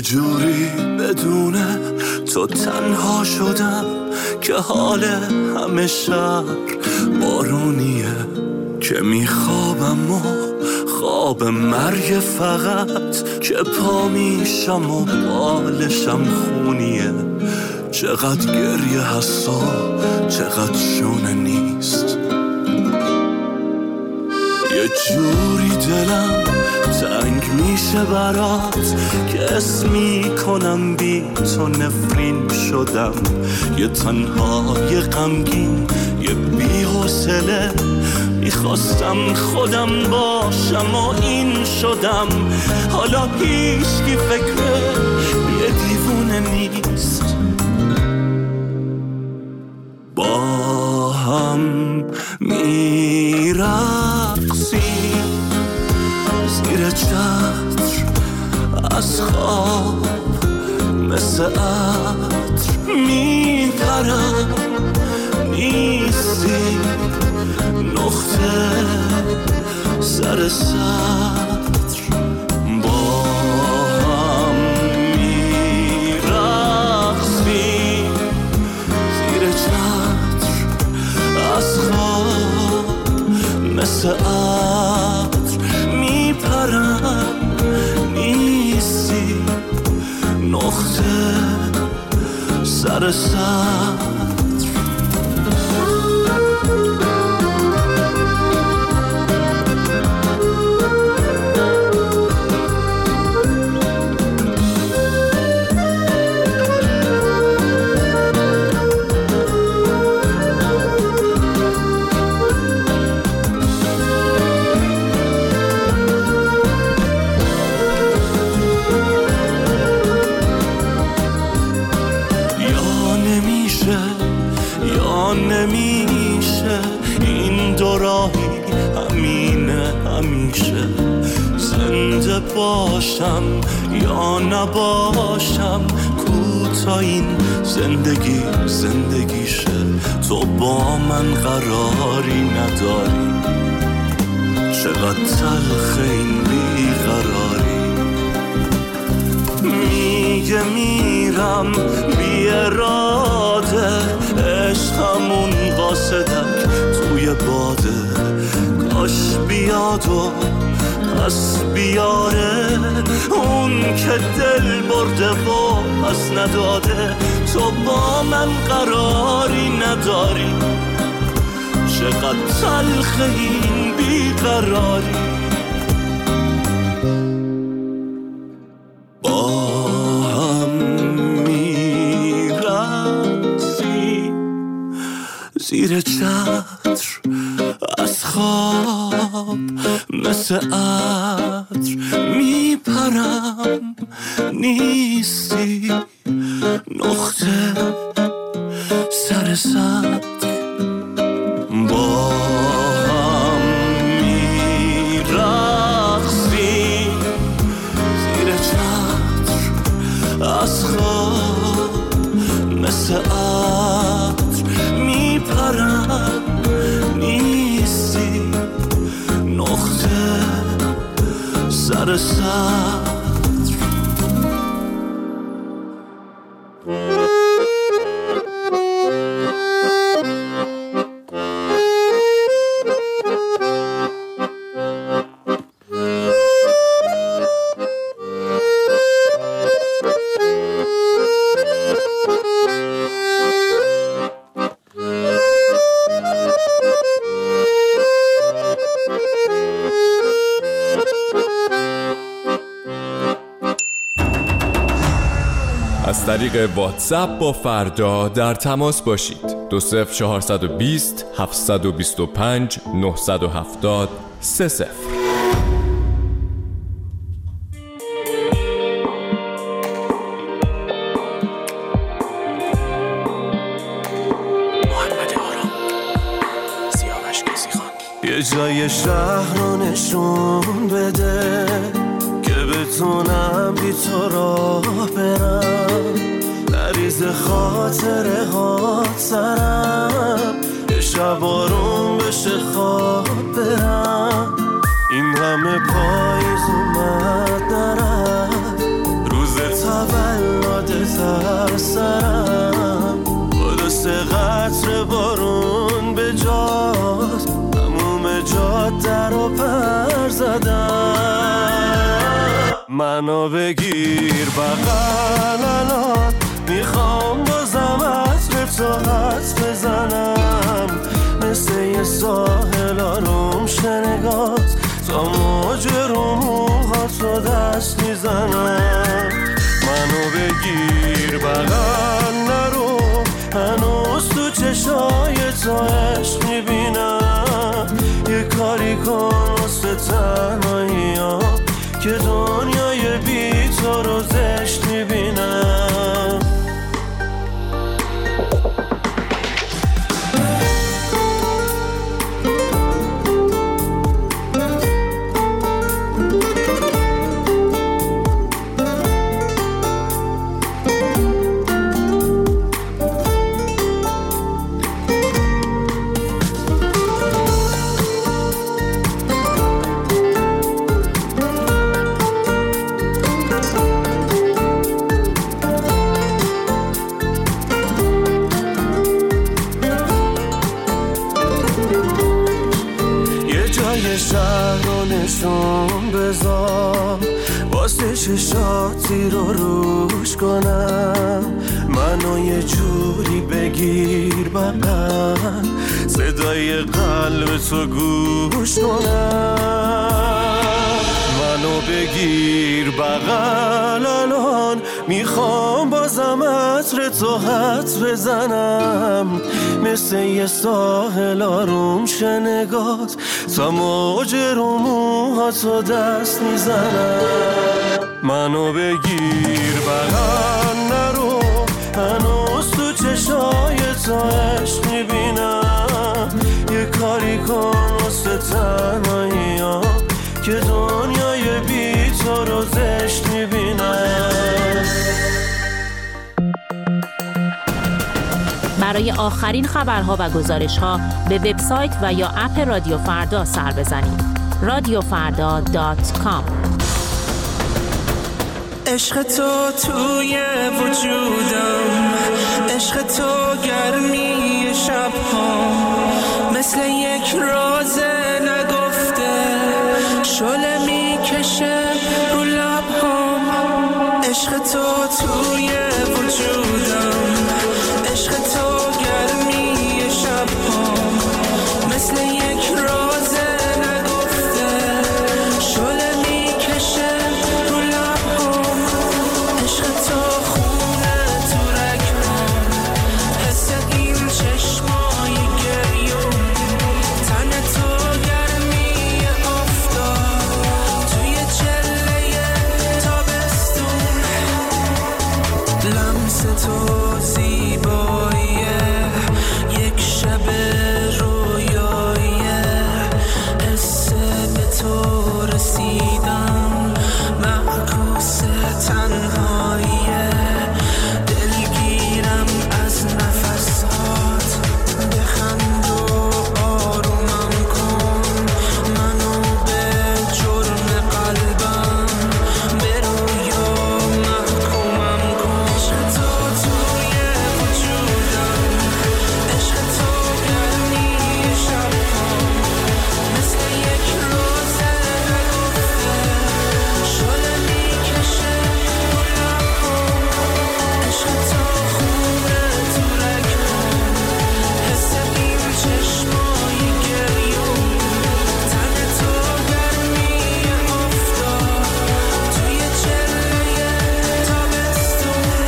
جوری بدون تو تنها شدم که حال همه شهر بارونیه، که میخوابم و خواب مرگ فقط، که پا میشم و بالشم خونیه. چقدر گریه هستا چقدر شونه نیست، یه جوری دلم تنگ میشه برات که اسمی کنم بی تو نفرین شدم. یه تنها یه غمگین یه بی حوصله، میخواستم خودم باشم و این شدم. حالا هیچکی فکر یه دیوونه نیست. با هم میرقصیم زیر چتر از خواب، مثل عطر میپرم نیستی، نقطه سر سطر. با هم میرقصیم زیر چتر از خواب، مثل عطر میپرم نیستی، نقطه سر سطر. نمیشه این دو راهی همینه همیشه، زنده باشم یا نباشم، کوتا این زندگی زندگیشه. تو با من قراری نداری، چقدر تلخ این بیقراری. میگه میرم بی اراده، عشقمون قاصدک توی باده، کاش بیاد و پس بیاره اون که دل برده و پس نداده. تو با من قراری نداری، چقدر تلخ این بیقراری. زیر چتر از خواب، مثل عطر میپرم نیستی، نقطه سر سطر. با هم میرقصیم زیر چتر از خواب، مثل عطر میپرم نیستی، نقطه سر سطر. از طریق واتساپ با فردا در تماس باشید. 20420 725 970 30. یه جای شهر رو نشون بده که بتونم بی تو راه برم، نریز خاطره ها سرم، یه شب آروم بشه خواب برم. این همه پاییز اومد نرفت، روز باهات در و پر زدم. منو بگیر بغل الان، میخوام بازم عطر تو حدس بزنم، مثل یه ساحل آروم شنگات تا موج رو موهاتو دست میزنم. منو بگیر بغل نرو، هنوز تو چشای تو عشق میبینم. یه کاری کن واسه تنهایی ها که دنیای بی تو رو زشت میبینم. شهر رو نشون بذار، واسه چشاتی رو روش کنم. منو یه جوری بگیر بغل، صدای قلب تو گوش کنم. منو بگیر بغل الان، میخوام بازم عطر تو حدس بزنم، مثل یه ساحل آروم شنگات تا موج رو موهاتو دست میزنم. منو بگیر بغل نرو، هنوز تو چشای تو عشق میبینم. یه کاری کن واسه تنهایی ها که دنیای بی تو رو زشت میبینم. برای آخرین خبرها و گزارش‌ها به وبسایت و یا اپ رادیو فردا سر بزنید. radiofarda.com. عشق تو توی وجودم، عشق تو گرمی شب‌ها، مثل یک راز نگفته شعله میکشه رو لب‌هام. عشق تو توی وجودم، عشق تو گرمی شب‌ها، مثل یک راز نگفته شعله میکشه رو لب‌هام. عشق تو خونه تو رگ‌هام، حس این چشمای گریون، تن تو گرمی آفتاب توی چله تابستون. لمس تو زیباییه، یک شب رویاییه، حس به تو رسیدم، معکوس تنهاییه. دلگیرم از نفسات، بخند و آرومم کن، منو به جرم قلبم به رویا محکومم کن. عشق تو توی وجودم، عشق تو گرمی شب‌ها، مثل یک روز نگفته شعله میکشه رو لب‌هام. عشق تو خونه تو رگ‌هام، حس این چشمای گریون، تن تو گرمی آفتاب توی چله تابستون.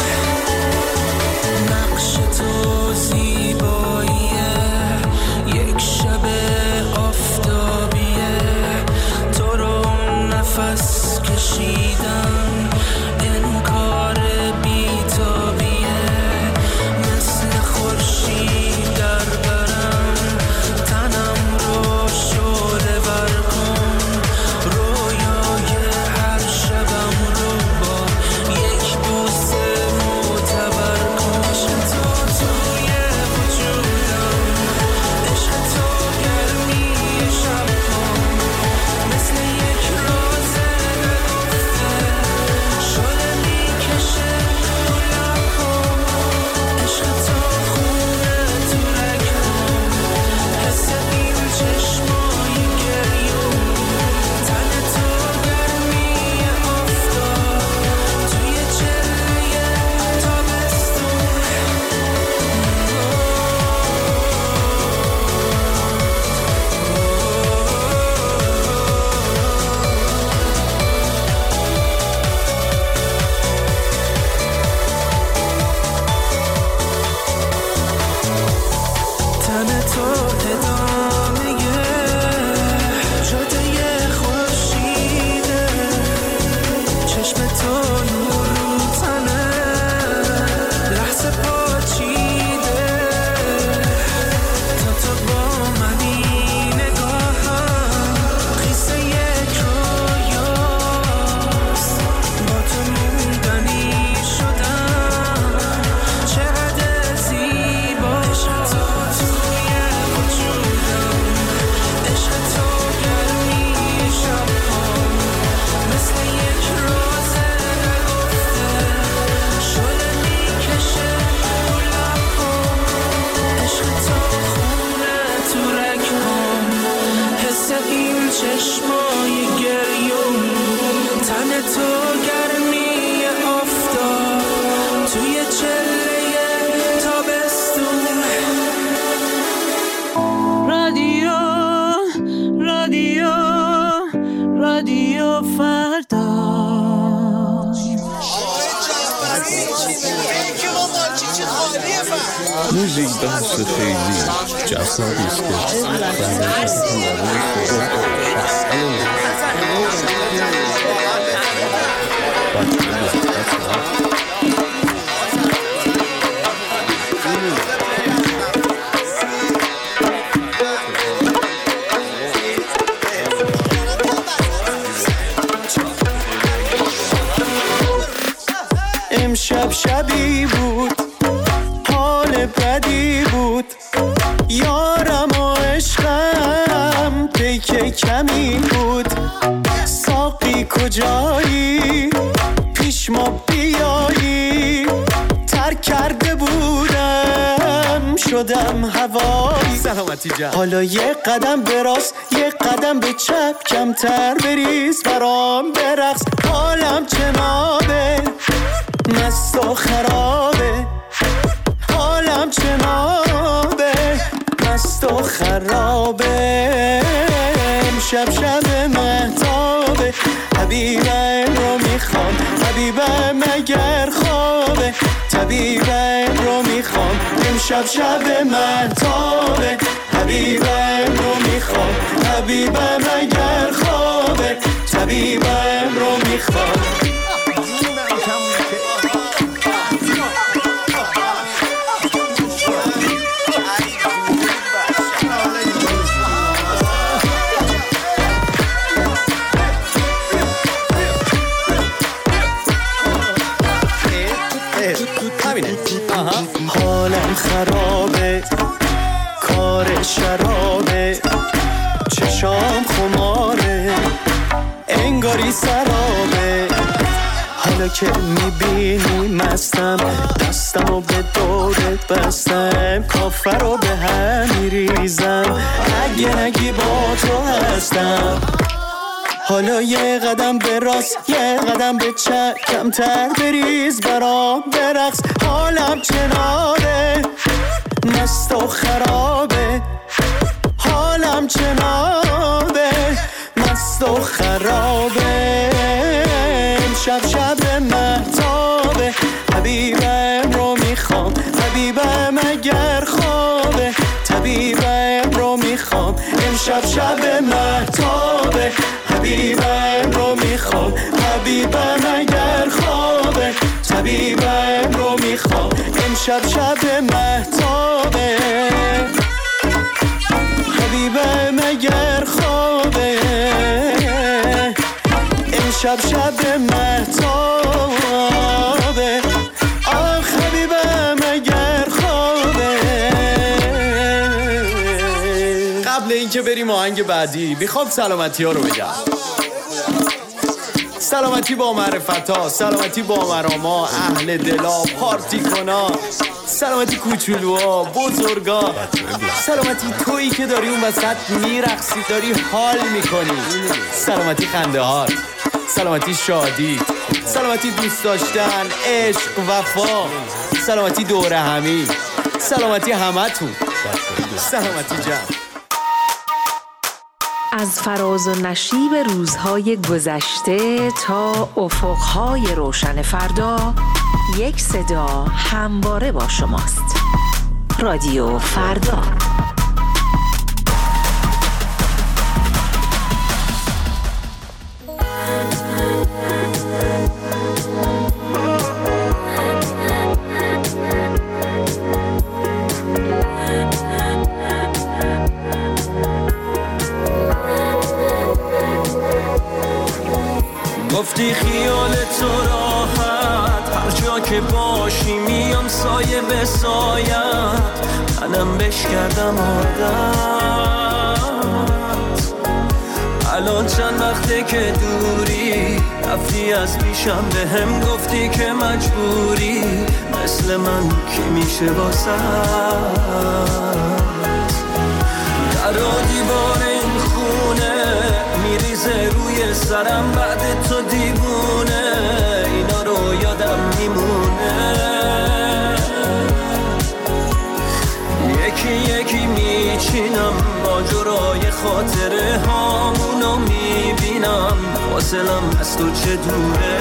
نقش تو زیباییه، یک شب آفتابیه، تو رو نفس کشیدم، انکار بی‌تابیه، مثل خورشید در برم، تنم رو شعله ور کن، رویای هر شبم رو با یک بوسه معتبر کن. عشق تو توی وجودم، عشق تو گرمی شب‌ها، مثل یک راز نگفته چشمای گریون، تن تو گرمی آفتاب توی چله تابستون. رادیو رادیو رادیو فردا. موزیک بحث خیلی جذابی است امشب شبی بود، حال بدی بود، یارم و عشقم پیک کمی بود. ساقی کجایی؟ پیش ما بیایی. ترک کرده بودم شدم هوایی. سلامتی جان. حالا یه قدم به راست یه قدم به چپ، کمتر بریز برام برقص. حالم جنابه مست و خرابه، حالم جنابه مست و خرابه. امشب شب مهتابه، حبیبم رو میخوام، حبیبم اگر خوابه، طبیبم رو میخوام. امشب شب مهتابه، حبیبم رو میخوام، حبیبم اگر خوابه، طبیبم رو میخوام. حالم خرابه، کار شرابه، چشام خماره، انگاری سرابه. حالا که میبینی مستم، دستمو به دورت بستم، کافه رو به هم میریزم، اگه نگی با تو هستم. حالا یه قدم به راست یه قدم به چپ، کمتر بریز برام برقص. حالم چنابه مست و خرابه، حالم چنابه مست و خرابه. امشب شب مهتابه، حبیبم رو میخوام، حبیبم اگر خوابه، طبیبم رو میخوام. امشب شب مهتابه، حبیبم رو میخوام، حبیبم اگر خوابه، طبیبم رو میخوام. امشب شب مهتابه، حبیبم اگر خوابه، امشب شب مهتابه، آخ حبیبم اگر خوابه. قبل اینکه بریم آهنگ بعدی میخوام سلامتی ها رو بگم. سلامتی با معرفتا، سلامتی با مراما، اهل دلا، پارتی کنا، سلامتی کوچولوها، بزرگا، سلامتی تویی که داری اون وسط میرقصی، داری حال میکنی، سلامتی خنده هات، سلامتی شادی، سلامتی دوست داشتن، عشق، وفا، سلامتی دوره همی، سلامتی همتون، سلامتی جمع. از فراز و نشیب روزهای گذشته تا افقهای روشن فردا، یک صدا همواره با شماست. رادیو فردا. گفتی خیال تو راحت، هر جا که باشی میام سایه به سایت، منم بش کردم عادت. الان چند وقته که دوری، رفتی از پیشم به هم گفتی که مجبوری، مثل من کی میشه واسه در و دیوار این خونه سرم بعد تو دیوونه، اینا رو یادم میمونه. یکی یکی میچینم ماجرای خاطره هامونو میبینم، فاصلم از تو چه دوره،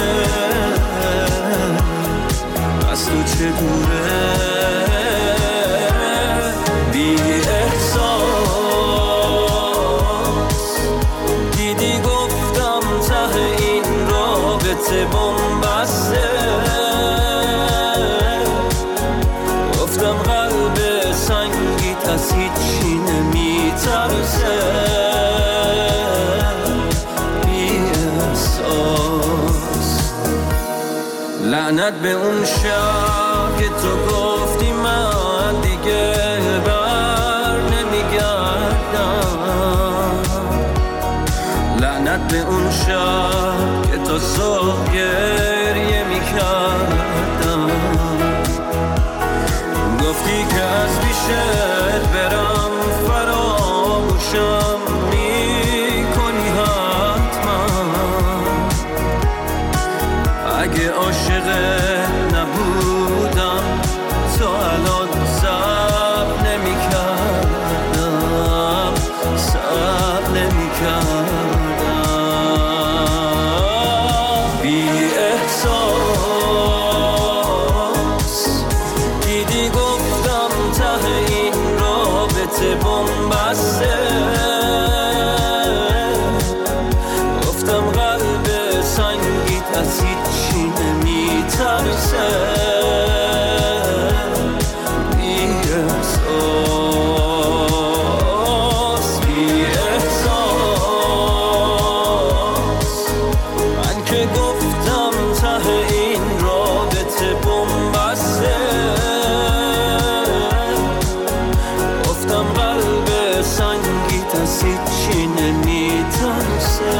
از تو چه دوره. بی احساس دیدی گفتم ته این رابطه بنبسته، گفتم قلب سنگیت از هیچی نمیترسه. بی احساس لعنت به اون شب که تو گفتی من دیگه بر نمیگردم، لعنت به اون شب که تو صبح گریه میکردم، گفتی که از پیشت برم فراموشم میکنی حتما، اگه عاشقت نبودم تو الان صبر نمیکردم، صبر نمیکردم. بی احساس دیدی گفتم ته این رابطه بنبسته، گفتم قلب سنگیت از هیچی نمیترسه. بی احساس، بی احساس من که گفتم ته این رابطه بنبسته، گفتم قلب سنگیت از هیچی نمیترسه.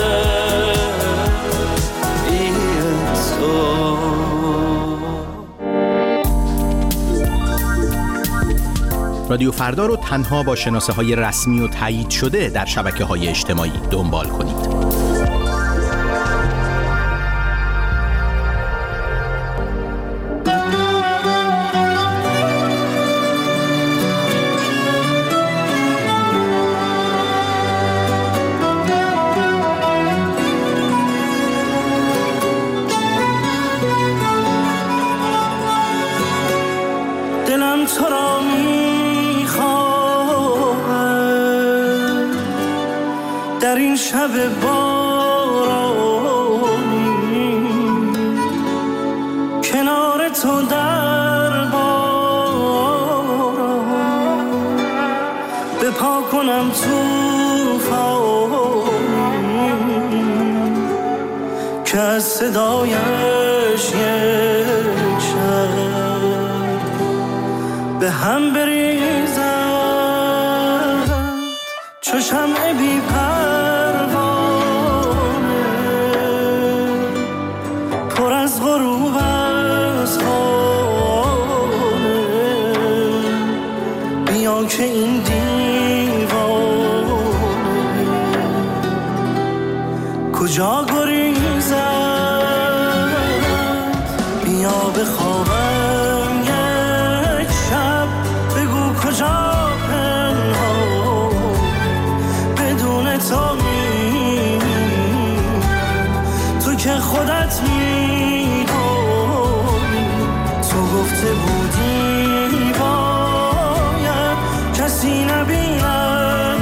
بی احساس. رادیو فردا رو تنها با شناسه‌های رسمی و تایید شده در شبکه‌های اجتماعی دنبال کنید. دلم تو را میخواهد در این شب بارانی، کنار تو در باران بپا کنم توفانی که از صدایش یک شب به هم بریزد چو شمع بی پروانه، پر از غروب از خانه. بیا که این دیوانه کجا گریزد، بیا بخوابم یک شب، بگو کجا پنهان بدون تو تو که خودت میدونی، تو گفته بودی باید کسی نبینم،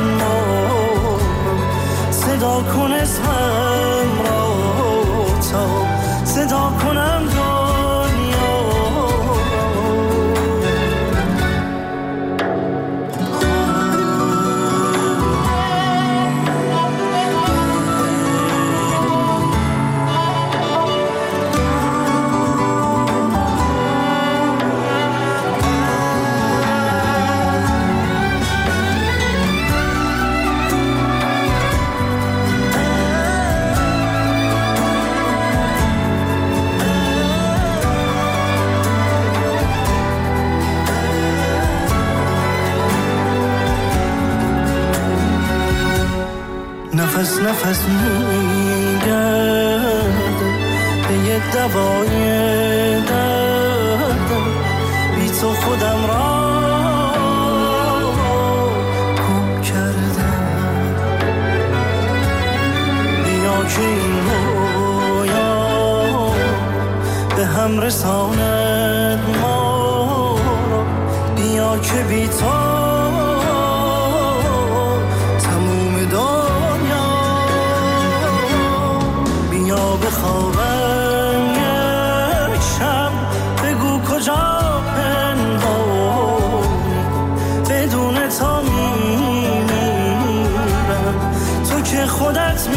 صدا کن اسمم را تا صدا کنم دنیا. نفس نفس میگرده به یه دوای دردم بی تو خودم را گم کردم بیا که این رویا به هم رساند ما را بیا که بی تو بخوابم یک شب بگو کجا پنهانی بدون تا میمیرم تو که خودت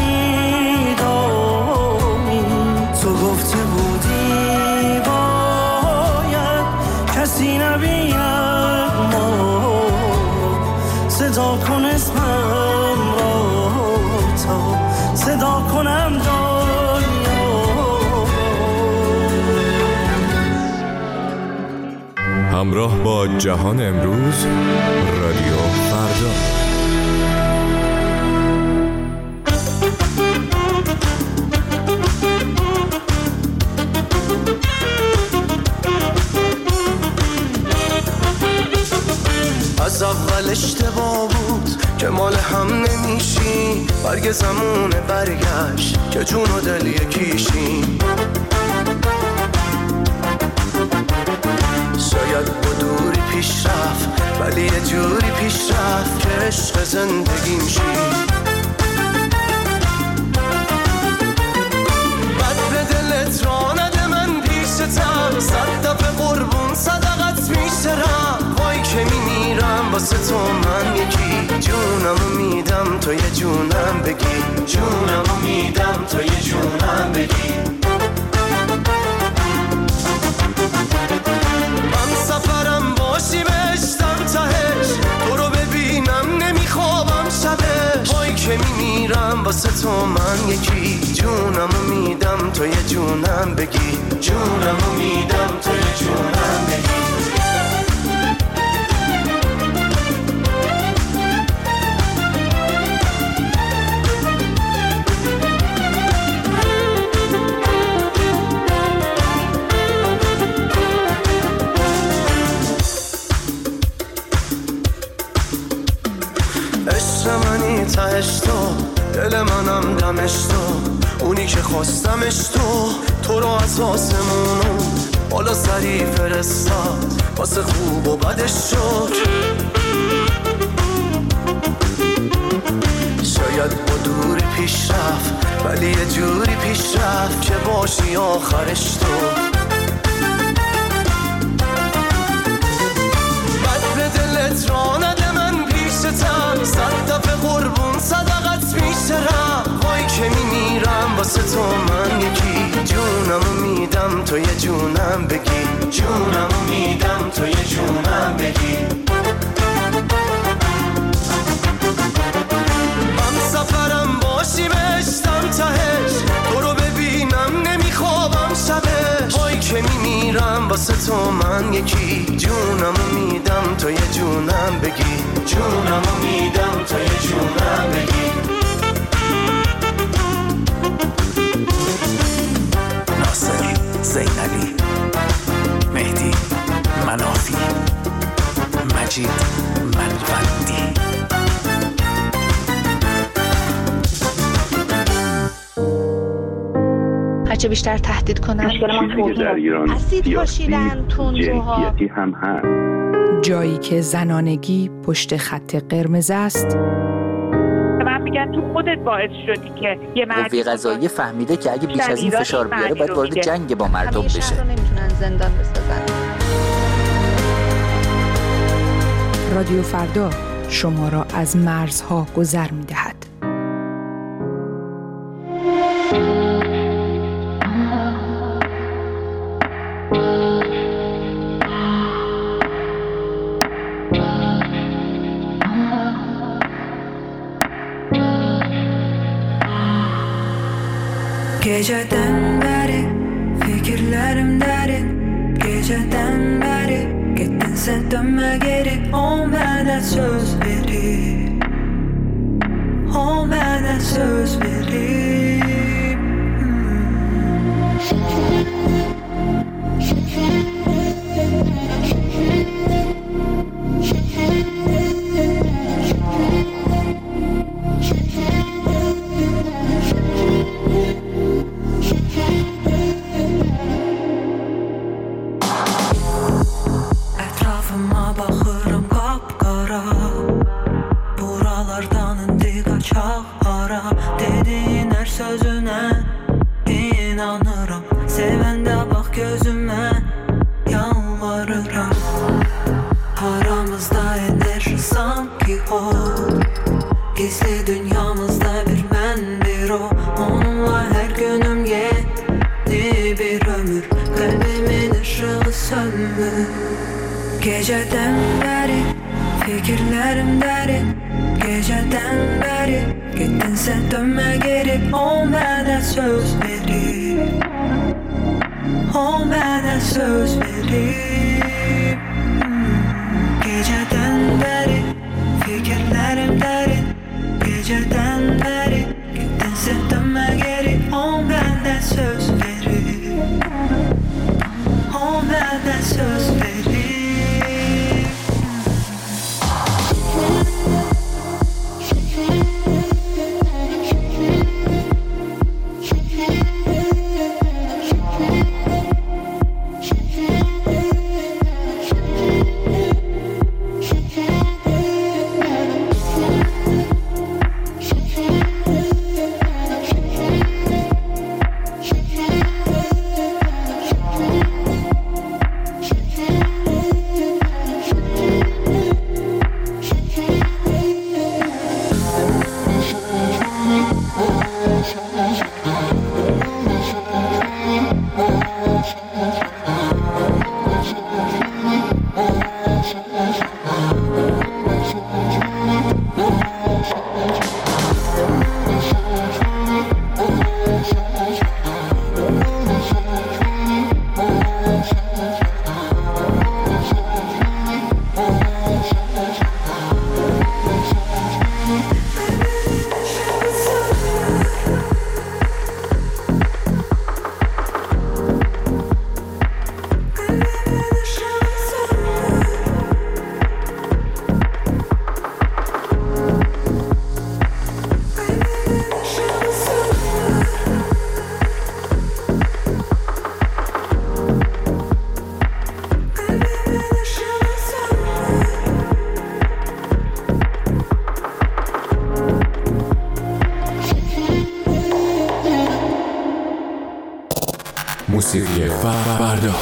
میدانی تو گفته بودی باید کسی نبیند ما صدا کن اسمم را تا صدا کنم همراه با جهان امروز رادیو فردا. از اول اشتباه بود که مال هم نمیشی برگ زمونه برگشت که جون و دل یکیشیم شاید با دوری پیش رفت ولی یه جوری پیش رفت که عشق زندگیم شی بد به دلت را نده من پیشتم 100 دفعه قربون صدقت میشترم وای که میمیرم واسه تو من یکی جونمو میدم تو یه جونم بگی جونمو میدم تو یه جونم بگی سفرم باشی بشتم تهش تو رو ببینم نمیخوابم شبش وای که میمیرم واسه تو من یکی جونمو میدم تو یه جونم بگی جونمو میدم تو یه جونم بگی تهش تو دل منم دمش تو اونی که خواستمش تو رو از آسمونو بالا سری فرستاد واسه خوب و بدش شد شاید با دوری پیش رفت ولی یه جوری پیش رفت که باشی آخرش تو بد به دلت را نده من پیشتم 100 دفعه قربون صدقت میشترم وای که میمیرم واسه تو من یکی جونمو میدم تو یه جونم بگی جونمو میدم تو یه جونم بگی من سفرم باشی بشتم تهش تو رو ببینم نمیخوابم شبش وای که میمیرم واسه تو من یکی جونمو میدم تو یه جونم بگی جونمو میدم تو یه جونم بگی ناصر زینعلی مهدی منافی مجید منوندی هرچه بیشتر تهدید کنن در ایران اسید پاشیدن تندروها هم هست جایی که زنانگی پشت خط قرمز است من میگن تو خودت باعث شدی که یه قوه قضاییه فهمیده که اگه بیش از این فشار بیاره باید وارد جنگ با مردم بشه رو نمیتونن زندان بسازن. رادیو فردا شما را از مرزها گذر می‌دهد. Geceden beri fikirlerim derin Geceden beri gittinse dönme geri Olmadan söz verir Olmadan bana söz verip Etrafıma bakırım kapkara, buralardan indi kaçak ara. Dediğin her sözüne inanırım, sevende bak gözüme yalvarırım. Aramızda ender sanki o, gizli dünyamızda bir ben bir o. Onunla her günüm yeni bir ömür, kalbimin ışığı sönmüş. Geceden beri fikirlerim derin, geceden beri gittin sen dönme geri. O bana söz verip, o bana söz verip Geceden beri fikirlerim derin, geceden beri gittin sen dönme geri. O bana söz verip, o bana söz verip موسیقی فردا.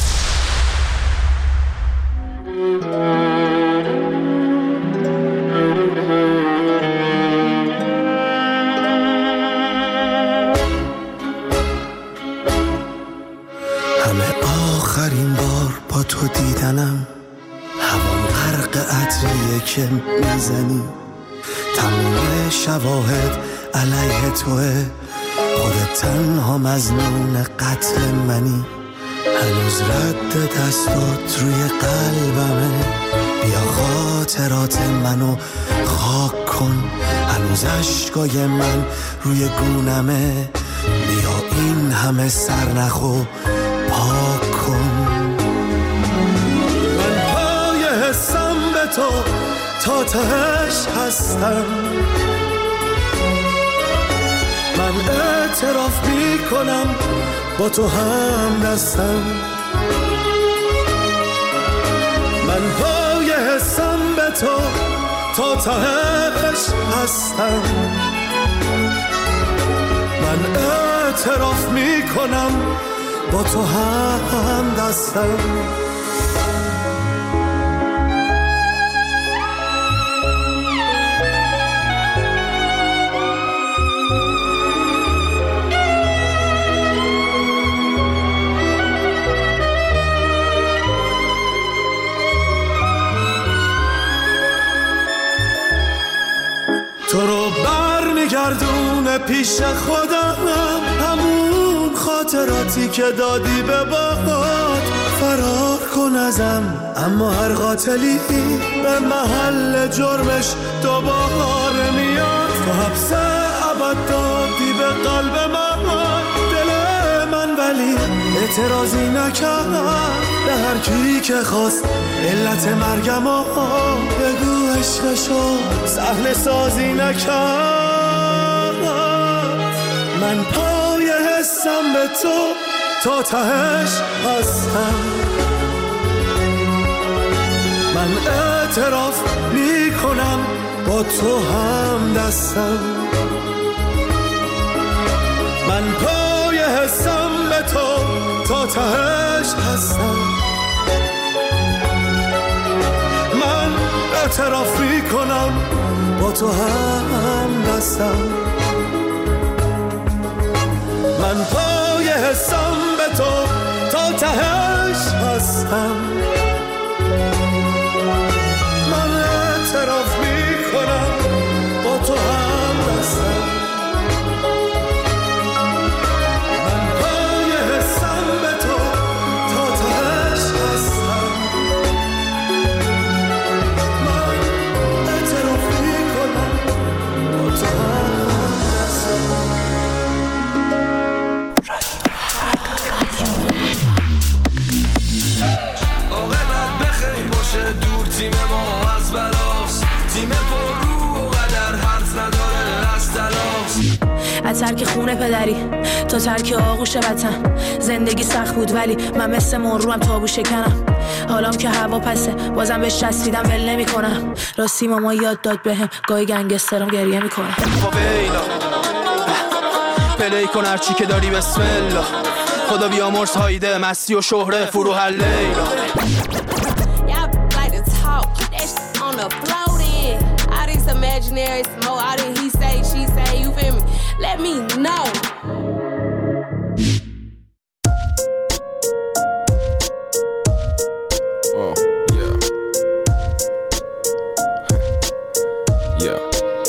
آخرین بار با تو دیدنم، هوام غرق عطریه که میزنی، تمام شواهد علیه توه، خودت تنها مظنون قتل منی، هنوز رد دستات روی قلبمه، بیا خاطرات منو خاک کن، هنوز عشقای من روی گونمه، بیا این همه سرنخو پاک کن. من پای حسم به تو تا تهش هستم، من اعتراف میکنم با تو هم دستم، من پای حسم به تو تا تهش هستم، من اعتراف میکنم با تو هم دستم. تو رو برمیگردونه پیش خودم، همون خاطراتی که دادی به باد، فرار کن ازم اما هر قاتلی به محل جرمش دوباره میاد، تو حبس فقط دادی به قلب من دل من، ولی اعتراضی نکرد به هر کی که خواست علت مرگم بگو عشقشو سهل سازی نکرد. من پای حسم به تو تا تهش هستم، من اعتراف میکنم با تو هم دستم، من پای حسم به تو تا تهش هستم، من اعتراف میکنم با تو هم دستم، من پای حسم به تو تا تهش هستم، من اعتراف میکنم با تو هم دستم، من پای حسم به تو تا تهش هستم، من اعتراف میکنم با تو هم دستم. دور تیم ما از بلاس، تیم پر رو و قدر حرف نداره از تلاس. از ترک خونه پدری تا ترک آغوش وطن، زندگی سخت بود ولی من مثل مروم تابو شکنم. حالام که هوا پسه بازم بهش چسبیدم ول نمی کنم. راستی ماما یاد داد بهم گاهی گنگسترم گریه میکنم. ویلا پلی کن هرچی که داری بسم الله، خدا بیامرز هایده مستی و شهره فروح لیلا. Imaginary smoke, all that he say, she say, you feel me? Let me know. Oh, yeah. Yeah.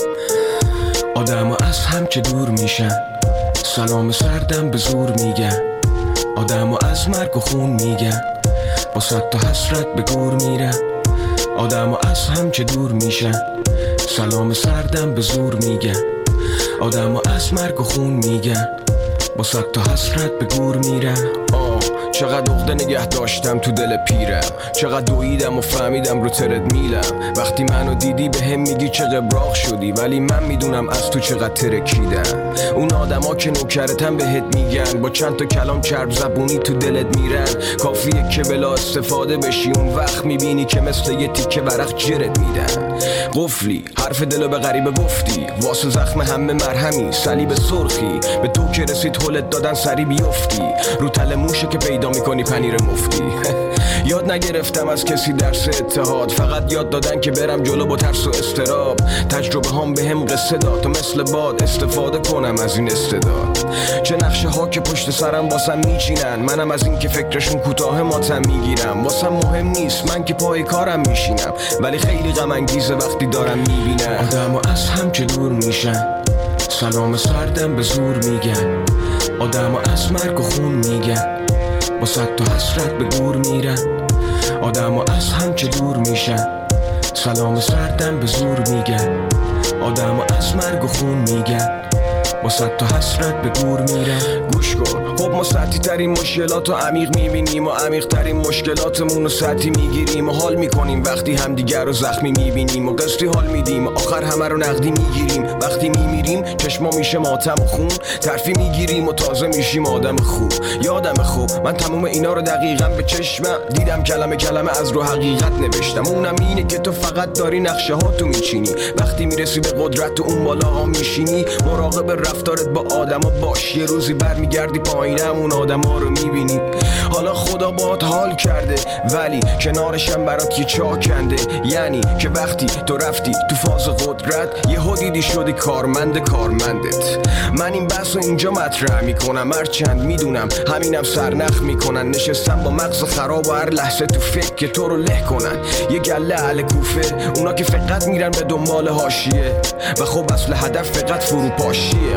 آدم از هم که دور میشن، سلام سردم به زور میگن. آدم از مرگ و خون میگن، با صد تا حسرت به گور میرن. آدم از هم که دور میشن، سلام سردم به زور میگن. آدم از مرگ و خون میگن، با صد تا حسرت به گور میرن. چقدر عقده نگه داشتم تو دل پیرم، چقدر دویدم و فهمیدم رو ترد میلم. وقتی منو دیدی به هم میگی چه قبراق شدی، ولی من میدونم از تو چقدر ترکیدم. اون آدما که نوکرتن بهت میگن، با چند تا کلام چرب زبونی تو دلت میرن. کافیه که بلا استفاده بشی، اون وقت میبینی که مثل یه تیکه ورق جرت میدن. قفلی حرف دلو به غریبه گفتی، واسه زخم همه مرهمی صلیب سرخی. به تو که رسید هلت دادن سری بیفتی، رو تل موشه که پیدا میکنی پنیر مفتی. یاد نگرفتم از کسی درس اتحاد، فقط یاد دادن که برم جلو با ترس و استراب. تجربه هم به هم قصه داد تا مثل باد استفاده کنم از این استعداد. چه نقشه ها که پشت سرم واسم میچینن، منم از این که فکرشون کوتاه ماتم میگیرم. واسم مهم نیست من که پای کارم میشینم، ولی خیلی غم انگیزه وقتی دارم میبینم. آدم از هم که دور میشن، سلام سردم به زور میگن. آدم از مرگ و خون میگن، با صد تا حسرت به گور میرن. آدم از هم که دور میشن، سلام سردم به زور میگن. آدم از مرگ و خون میگن، با صد تا حسرت به گور میرن. گوش کن، خب ما سطحی ترین مشکلات رو عمیق میبینیم و عمیق ترین مشکلاتمون رو سطحی میگیریم و حال میکنیم وقتی همدیگر رو زخمی میبینیم و قسطی حال میدیم و آخر همه رو نقدی میگیریم. وقتی میمیریم چشما میشه ماتم و خون، ترفی میگیریم و تازه میشیم آدم خوب. یادم خوب من تموم اینا رو دقیقاً به چشمم دیدم، کلمه کلمه از رو حقیقت نوشتم. اونم اینه که تو فقط داری نقشه ها تو میچینی، وقتی میرسی به قدرت و اون بالا ها میشینی. مراقب رفتارت با آدما باش، یه روزی برمیگردی پایینم اون آدما رو میبینی. حالا خدا باهات حال کرده ولی کنارشم برات یه چاه کنده. یعنی که وقتی تو رفتی تو فاز قدرت یه دیدی شدی کارمندت. من این بحث رو اینجا مطرح میکنم، هرچند میدونم همینم سرنخ میکنن. نشستم با مغز خراب و هر لحظه تو فکر که تو رو له کنن. یه گله اهل کوفه، اونا که فقط میرن به دنبال حاشیه و خب اصل هدف فقط فروپاشیه.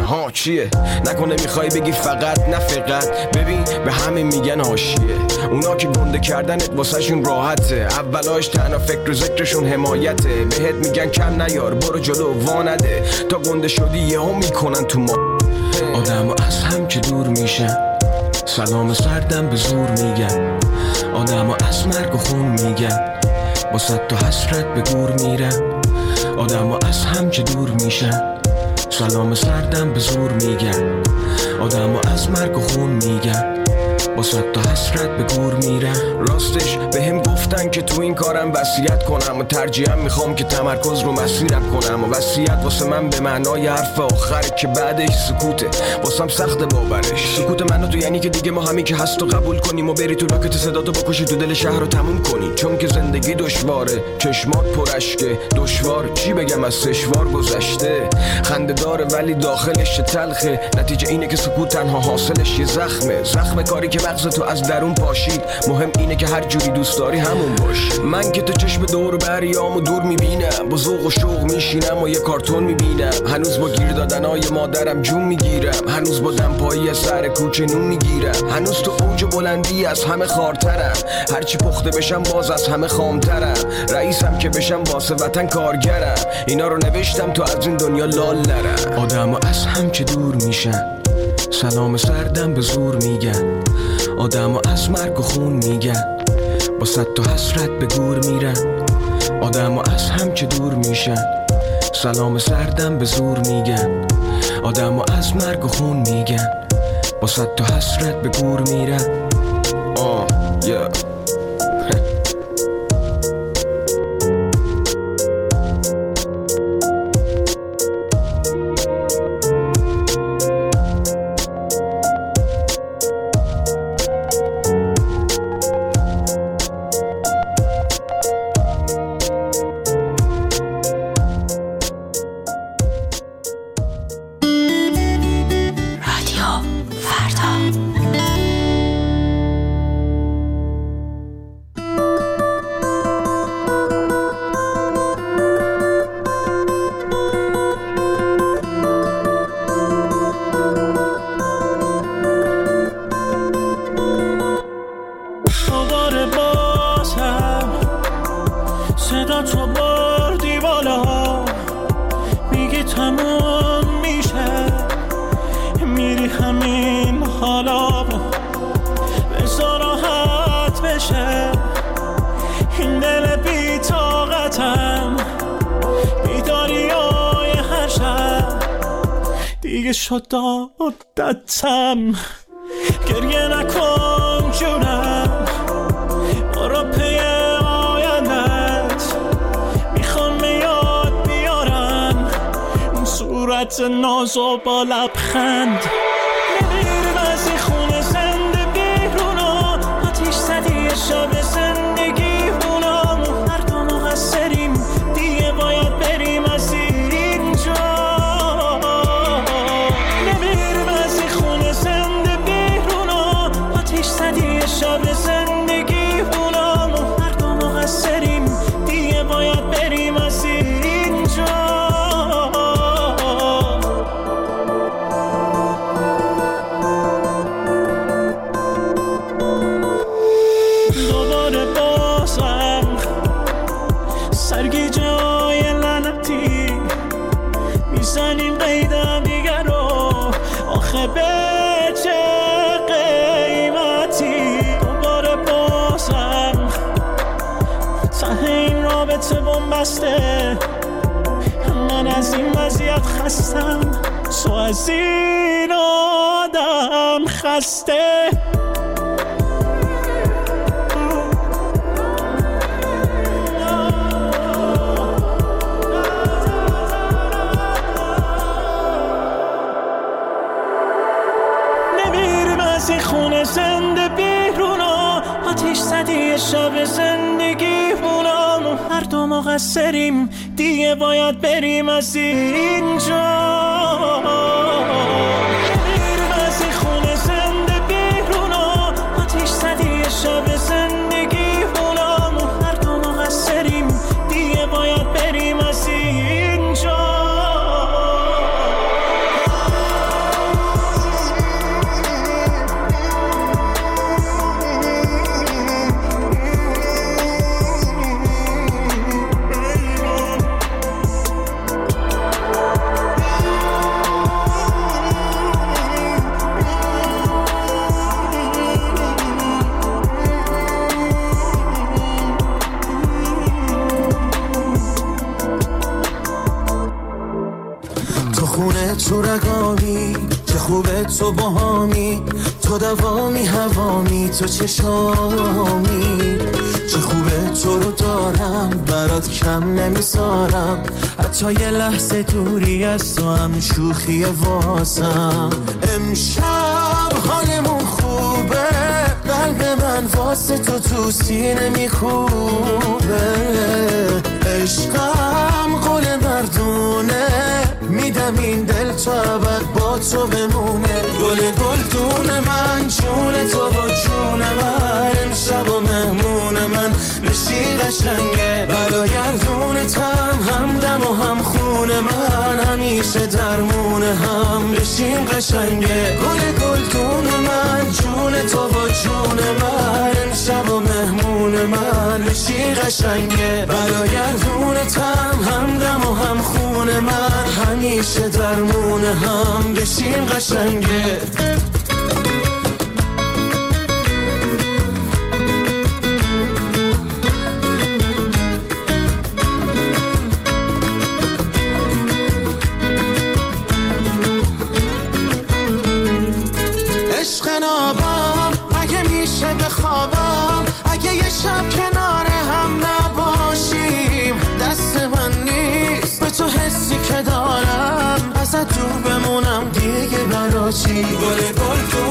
ها چیه؟ نکنه میخوای بگی فقط نه فقط. ببین به همین میگن حاشیه. اونا که گنده کردنت واسه شون راحته، اولاش تنها فکر و ذکرشون حمایته. بهت میگن کم نیار برو جلو وانده، تا گنده شدی یهو میکنن تو ما. آدم از هم که دور میشن، سلام سردم به زور میگن. آدم از مرگ و خون میگن، با صد تا حسرت به گور میرن. آدم از هم که دور میشن، سلام سردم به زور میگن. آدم از مرگ و خون میگن، با صد تا حسرت به گور میرن. راستش به هم گفتن که تو این کارم وصیت کنم و ترجیحاً میخوام که تمرکز رو مسیرم کنم. و وصیت واسه من به معنای حرف آخره که بعدش سکوته، واسم سخت باورش. سکوت منو تو یعنی که دیگه ما همین که هست و قبول کنیم و بری تو لاکت صداتو بکشی تو دل شهر رو تموم کنی. چون که زندگی دشواره، چشمات پرشکه، دشوار چی بگم از سشوار گذشته. خنده داره ولی داخلش تلخه، نتیجه اینه که سکوت تنها حاصلش یه زخمه. زخم کاری که مغز تو از درون پاشید. مهم اینه که هر جوری دوست داری همون باش. من که تو چشم دور بریامو دور میبینم، با ذوق و شوق میشینم و یه کارتون میبینم. هنوز با گیر دادنای مادرم جون میگیرم، هنوز با دمپایی از سر کوچه نون میگیرم. هنوز تو اوج بلندی از همه خارترم، هرچی پخته بشم باز از همه خامترم. رئیسم که بشم واسه وطن کارگرم، اینا رو نوشتم تو از این دنیا لال نرم. آدم از هم که دور میشن، سلام سردم به زور میگن. آدم از مرگ و خون میگن، با صد تا حسرت به گور میرن. آدم از هم که دور میشن، سلام سردم به زور میگن. آدم از مرگ و خون میگن، با صد تا حسرت به گور میرن. شد عادتم، گریه نکن جونم، برو پی آیندت. میخوام یاد بیارم اون صورت ناز و با لبخند. نمیرم از این خونه زنده بیرونا، آتیش زدی شب زندگی هونم. هر دو مقصریم دیگه باید بریم از اینجا. شب زندگی هونم و هر دو مقصریم دیگه باید بریم از اینجا. دوباره بازم سرگیجه های لعنتی میزنیم قیدم دیگر رو، آخه به چه این رابطه بنبسته. من از این وضعیت خستم، تو از این آدم خسته. نمیریم از این خونه زنده بیرونا، آتیش زدی شب زندگی هونم. هر دو مقصریم دیگه باید بریم از اینجا. نمیریم از این خونه زنده بیرونا، آتیش زدی شب زندگی هونم. هر دو مقصریم دیگه باید بریم از اینجا. خوبه تو باهامی، تو دوامی هوامی، تو چشامی. چه خوبه تو رو دارم، برات کم نمیذارم، حتی یه لحظه دوری از تو هم شوخی واسم. امشب حالمون خوبه، قلب من واسه تو سینه میخوبه. عشقم قول مردونه، میدم این دل تا ابد با تو بمونه. گل گلدون من، جون تو با جون من، امشب و مهمون من بشی قشنگه. برگردونتم همدم و هم خون من، همیشه درمون هم بشیم قشنگه. گل گلدون من، جون تو با جون من، امشب و مهمون من بشی قشنگه. برگردونتم همدم و هم خون من، همیشه درمون هم بشیم قشنگه. عشق نابم اگه میشه بخوابم، اگه یه شب کنار هم نباشیم، دست من نیست به تو حسی که دارم، ازت دور بمونم دیگه برا چی. گل گل